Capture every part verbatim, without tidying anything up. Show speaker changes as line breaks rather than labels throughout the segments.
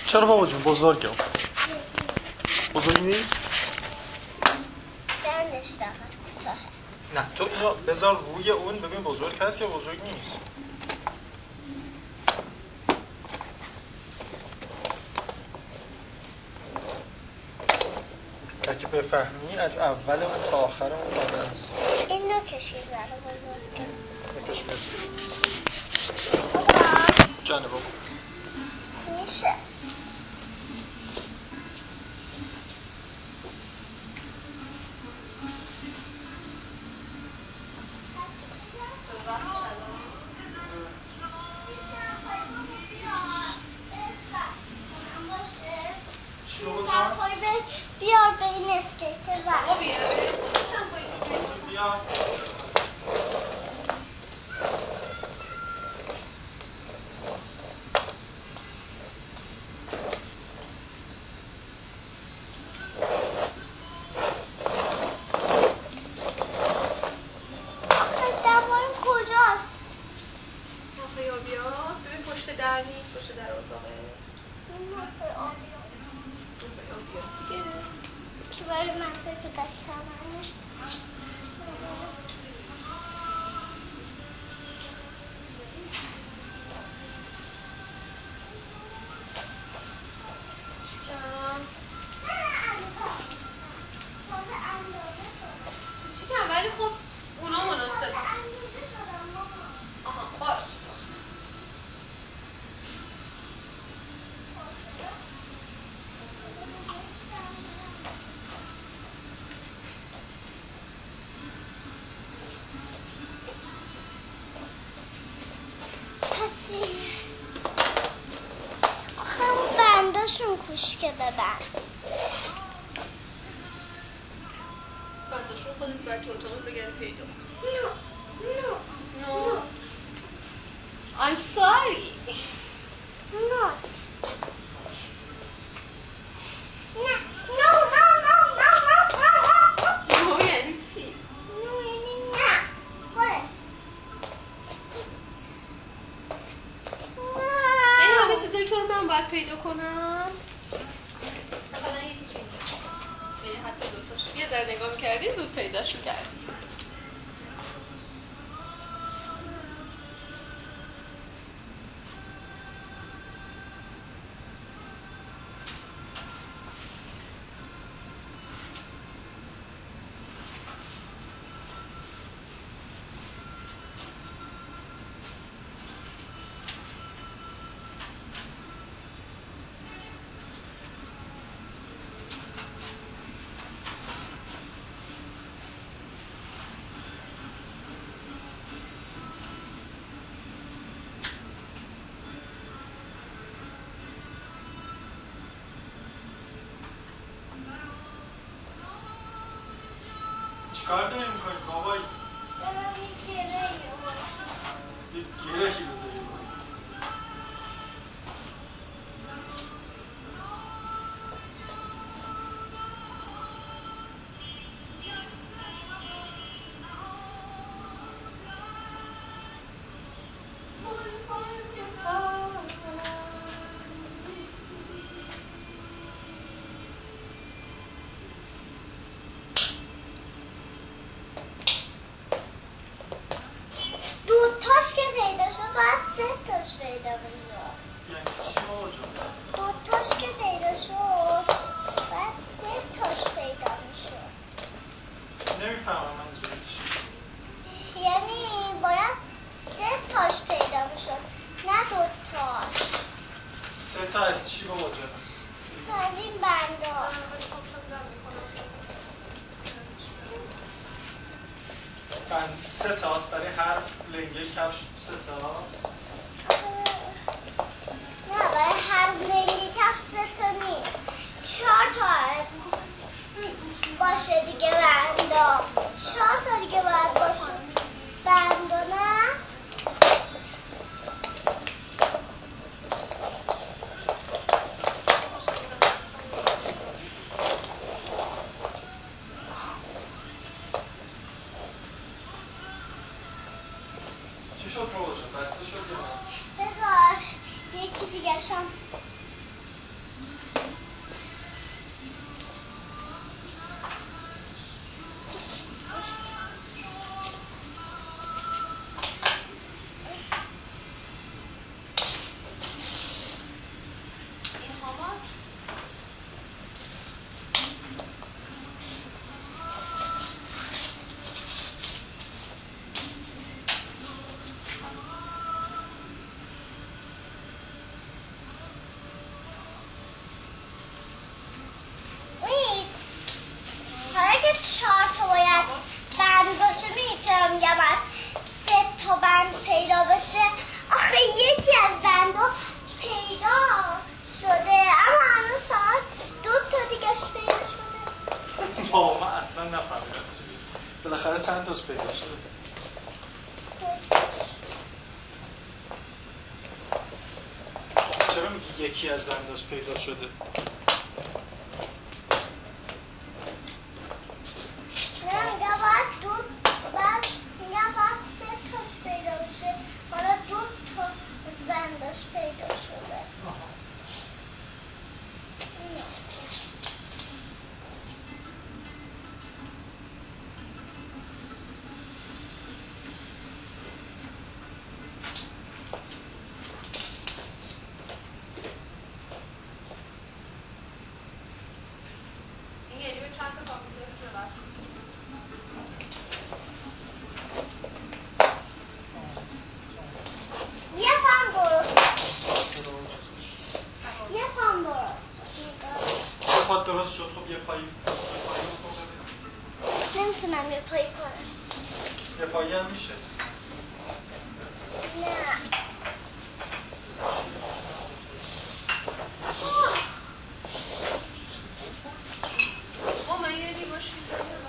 چرا بابا جون بزرگم بزرگ نیست؟
دندش فقط کوتاه.
نه تو اینو بذار روی اون ببین بزرگ هست یا بزرگ نیست. اگه بفهمی از اول اون تا آخر اون ماده هست.
این نو کشید برای بزرگم.
نکش بزرگ جانه بابا
میشه بیار به این اسکیت بر
بیار
آخه دمارم کجاست؟
آخه یا بیا ببین پشت در نیست پشت در اتاقه
که برای منطقه که دستم همه
چیکم ولی خب اونا مناسب آها باش
پسی آخه اون بنداشون کوشکه ببند
بنداشون خودت باید تو اتاق بگردی پیدا
No, no,
No I'm sorry
not. نه no, no, no, no, no, no, no.
No یعنی چی؟
No, یعنی نه خودت
این همه چیزایی تو رو من باید پیدا کنم مثلا یکی چی یعنی حتی دوتاش یه ذره نگاه میکردی زود پیداشو کردی
چیکار داری میکنی بابایی؟
دارم یه گره
یه گرهی بذاری باز
دوتاش که پیدا شد باید سه تاش پیدا بشد
یعنی چی بابا جون؟
دوتاش که پیدا شد باید سه تاش پیدا میشد
نمیفهمم منظور چی
یعنی باید سه تاش پیدا میشد نه دوتاش
سه تا از چی بابا جون؟
سه تا از این بندا
بند سه تاست برای هر لنگه کفش سه تاست
نه برای هر لنگی کفش سه تا نیست چهار تا باشه دیگه بندا چهار تا دیگه باید باشه بندا نه
چی شد بابا جون؟ بسته شد یا نه؟
بذار یکی دیگه شم باشه. آخه یکی از بندا پیدا شده اما هنوز فقط دو تا دیگهش پیدا شده.
بابا من اصلا نفهمیدم چی میگی. بالاخره چند تاش پیدا شده؟ چرا میگی یکی از بنداش پیدا شده؟
نه میگم باید دو بعد میگم باید سه تاش پیدا بشه. حالا دو تا از بنداش پیدا شده.
درست شد. خب یه پایی
نمیتونم یه پایی کنم.
یه پایی هم میشه.
نه
ما من یه دیگه باشیم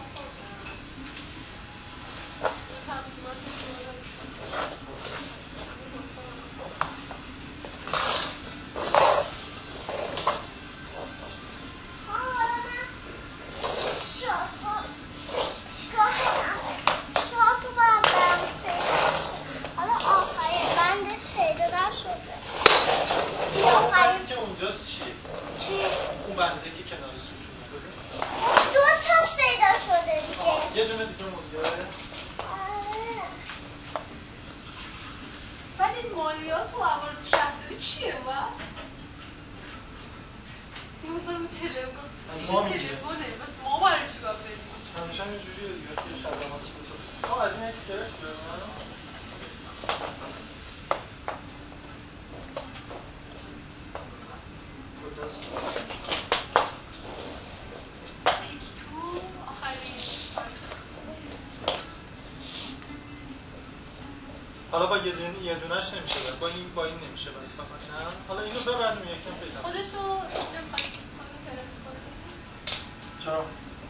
حالا با یه دونه یه دونهش نمیشه بر. با این با این نمیشه بس فقط نه. حالا اینو ببریم یکم پیدا.
خودشو نمیخواد کنه فرست کنه.
چرا؟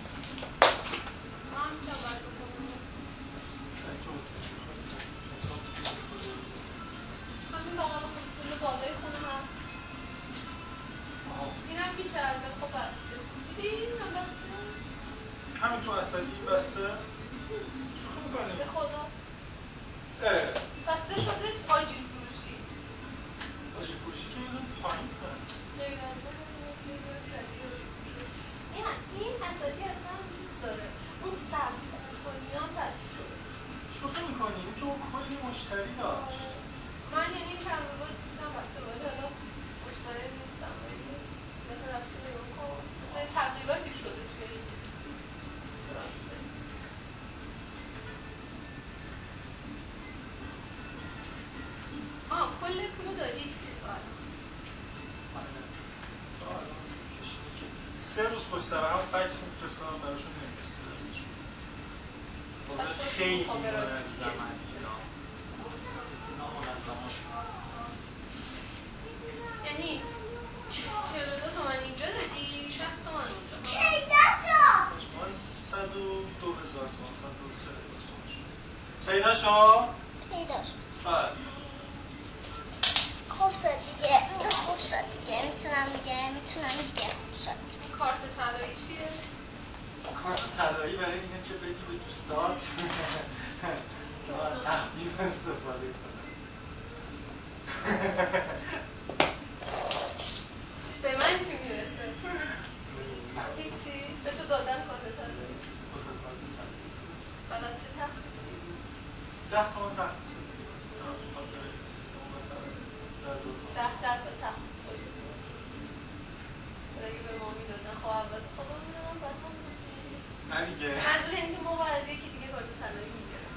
من میگم باید بکنم. همین بقیل خود بالای خونه هم. اینم میکرده خب بسته. دیدی اینم بسته؟
همین تو اصلی بسته؟ شوخی میکنی؟
به خدا.
اه.
بسته شده آجیل فروشی.
آجیل فروشی که اینو پایین کنه.
این اصلی اصلا چیز داره. اون سبز کنی هم تعطیل شده.
شوخی میکنی؟ این که اون کلی مشتری داشت.
من یعنی چند روز دیدم بسته باید حالا مشتری نیستم. مثلا رفتی نگاه کن. مثلا تغییراتی شده توی این. آه کل پولو دادید
سه روز پشت سر هم فکس میفرستم براشون نمیرسه درستشون. بازه خیلی منظم از اینا. اینا منظماشون.
یعنی چهل و دو تومن اینجا دادی شصت تومن اونجا.
پیدا شد.
مجموعاً صد و دو هزار تومن صد و سه هزار تومن شد. پیدا شد؟
پیدا شد.
بله.
خوب شد دیگه. خوب شد دیگه. میتونم دیگه. میتونم دیگه. خوب شد.
کارت طلایی چیه؟
کارت طلایی برای اینه که بدی به دوستات تخفیف استفاده کنه.
به من چی میرسه؟ هیچی؟ به تو دادن کارت طلایی؟ بعد از چه تخفیف؟
ده تومن تخفیف.
ده درصد تخفیف کنید. اگه به ما میدادن خب اول خودم میدادم بعد هم
نه دیگه.
منظور اینه که ما باید از یکی دیگه کارت طلایی میگیرم.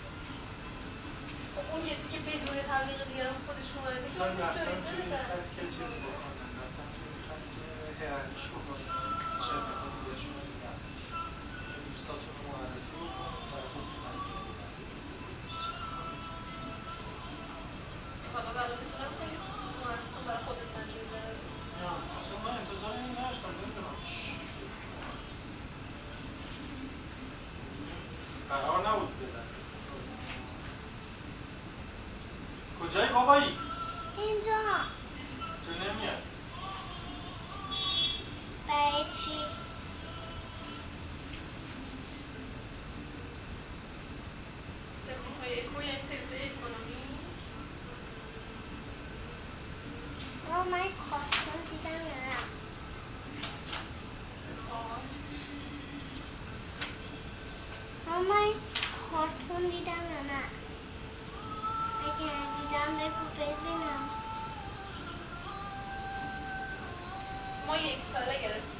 خب اون کسی که بدون تبلیغ دیگران خودش اومده که
مثلا
اون
رفتن
جایزه
توی
میدن.
خط که چیز بکنن. رفتن توی خط که هرانیش بکنن. کسی شرکت ها دیگرشون رو دیدن. دوستاتون رو معرفی بکنن. برای خودتون انجام بدن. کجایی بابایی؟
اینجا.
تو نمیاد.
برای چی؟
سرویس های اکو یعنی سرویس های اکونومی.
آه من کارتون دیدم یا نه؟ آه من کارتون دیدم یا نه؟ اگه دیدم بگو ببینم.
ما یک ساله گرفتیم.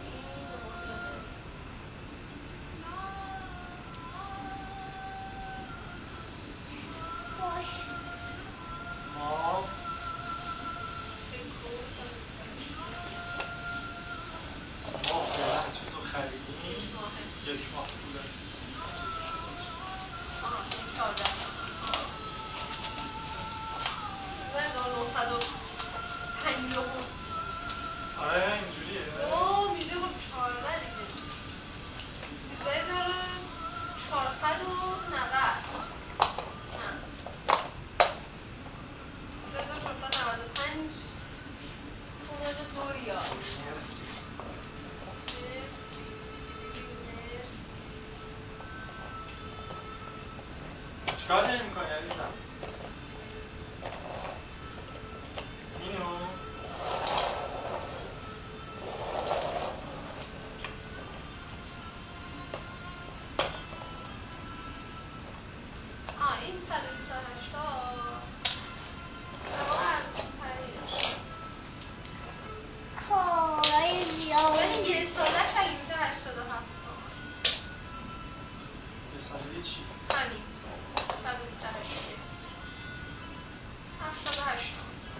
باش.
ما ما فعلا چیزو خریدیم یک ماه بوده.
آها چهارده. هزار و نهصد و پنجاه.
آره اینجوریه.
اوه میشه با چهارده دیگه. هزار و چهارصد و نود. نه. هزار و چهارصد و نود و پنج. خونه دو ریال.
مرسی. چیکار داری میکنی عزیزم؟ اینو
آه این صد و بیست و هشت
کارای زیاد.
ولی یه سالش اگه میشه هشتاد و هفت.
یه ساله چی؟
همین صد و بیست و هشت هفتاد و هشت.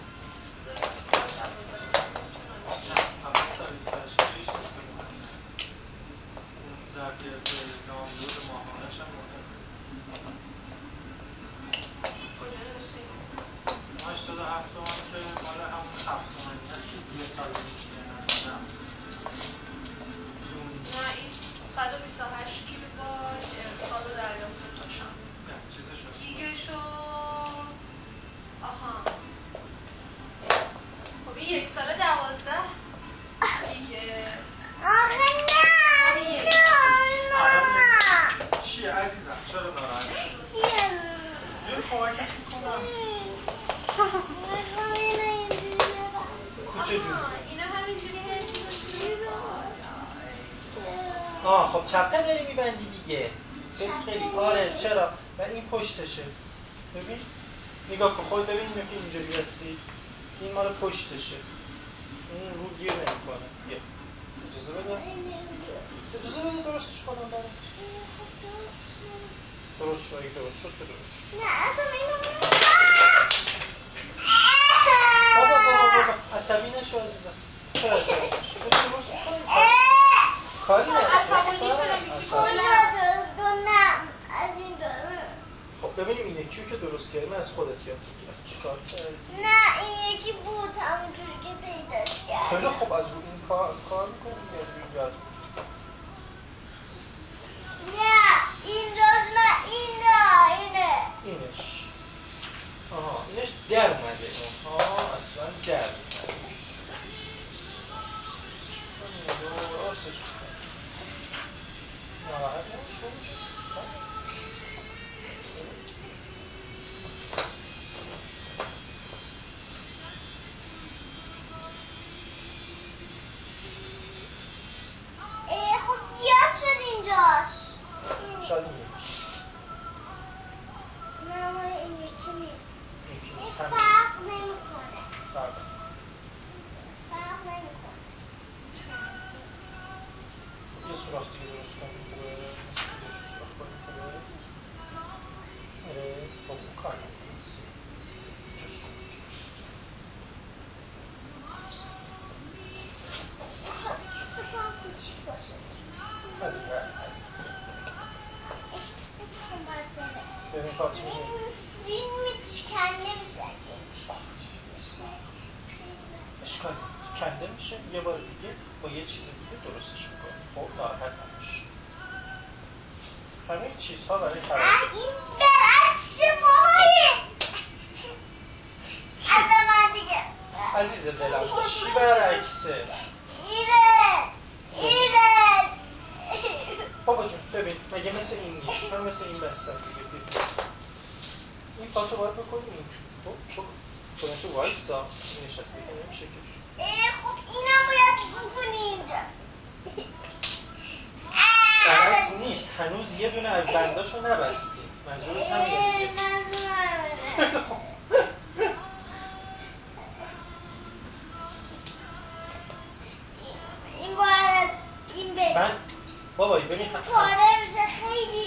نه فقط ساله بیست و هشت هیچ چیز مهم نه. اون ظرفیت نامزد ماهانش هم مهم.
کجا نوشته؟
هشتاد و هفت تومن که مال همون هفت تومنی هست که یه سال میشه نزدم.
نه این صد و بیست و هشت کیلو باش ارسال و دریافت باشم.
نه چیزشو
گیگشو آها خب این یک ساله دوازده گیگه.
آخه نه نه
چیه عزیزم؟ چرا ناراحت شدی؟ بیا کمکت میکنم. کوچه جون
اینا همینجوری هست.
آه خب چپه داری میبندی دیگه. بس خیلی آره چرا؟ ولی این پشتشه. ببین نگاه کن خود ببین اینو که اینجوری هستی. این مال پشتشه. این رو گیر نمیکنه. بیا اجازه بده. اجازه بده درستش کنم برای. درست شد اگه درست شد که درست شد.
نه اصلا اینو
بابا بابا بابا عصبی نشو عزیزم. چرا عصبی نشو؟ درست کنیم کاری نداره.
عصبانی چرا میشی؟
کلا درست کنم از این دارم.
خب ببینیم این یکیو که درست کردیم از خودت یاد بگیرم. چیکار کردی؟
نه این یکی بود همونجوری که پیداش کرد.
خیلی خوب از رو این کار کار میکنیم یا از روی یاد میگیریم؟
نه این روز نه این نه اینه.
اینش آها اینش در اومده. آها اصلا در اومده. راستش ناراحت نمیشه.
خب زیاد شد اینجاش.
شاید این یکی
نه ما این یکی نیست.
یکی
این
نیست همین
فرق نمیکنه.
فرق
فرق نمیکنه.
یه سوراخ دیگه درست کنیم خوبه مثل دیگه شو سوراخ کنیم خوبه آره با اون کار نمیکنیم جست
فکر کنم کوچیک باشه.
از این برد از این
این باید بره.
ببین کارچی میگه
این میچکنده میشه اگه
اشکال کنده میشه یه بار دیگه با یه چیز دیگه درستش میکنیم خب ناراحت نمیشه. همه چیزها برای خراب
این برعکس ماهی.
عزیز دلم چی برعکسه؟
اینه اینه
بابا جون ببین مگه مثل این نیست؟ من مثل این بستم دیگه ببین این پاتو باید بکنیم این تو تو کنشو وایسا نشسته که نمیشه که
خب اینم باید بکنیم
برعکس نیست هنوز یه دونه از بنداشو نبستی منظورت همینه دیگه
این باید این ببین
من بابایی ببین هم
پاره میشه خیلی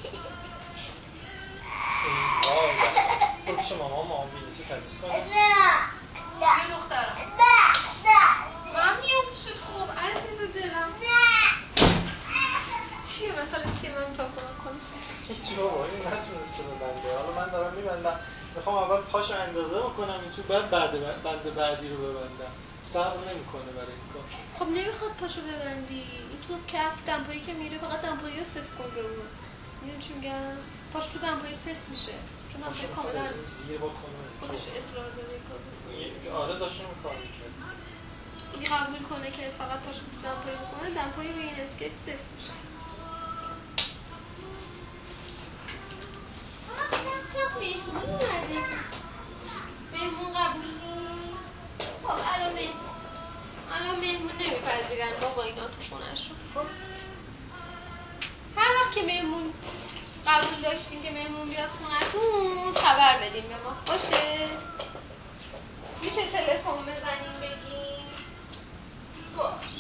برو پیش ماما ماما بینی تو تمیز کنی
نه
یه دخترم
نه نه
من میام شد خوب عزیز دلم
نه
چیه مثلا چیه من میتونم کنم
هیچی بابا این نتونسته ببنده حالا من دارم میبندم میخوام اول پاشو اندازه بکنم این تو بعد بعد بند بعدی رو ببندم صبر نمیکنه برای این کار
خب نمیخواد پاشو ببندی این تو کف دمپایی که میره فقط دمپایی رو صفر کن به اون میدونی چی میگم پاش تو دمپایی صفر میشه چون دمپایی کاملا
زیر بکنه
خودش اصرار داره کار
آره داشتم کار میکرد
اگه قبول کنه که فقط پاشو تو دمپایی بکنه دمپایی به این اسکیت صفر میشه مهمون اومده مهمون قبولی خب الان مهمون الان مهمون نمیپذیرن بابا اینا تو خونه‌شون هر وقت که مهمون قبول داشتیم که مهمون بیاد خونه‌تون خبر بدیم به ما باشه میشه تلفن بزنیم بگیم باش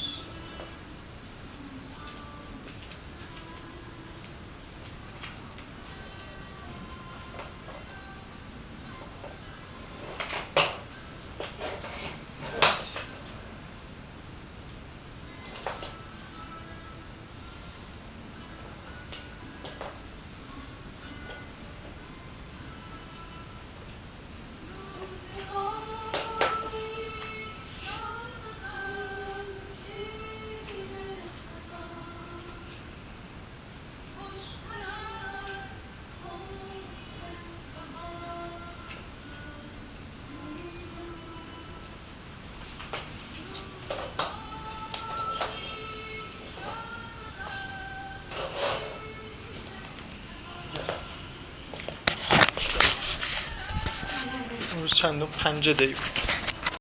امروز چندم پنج دی بود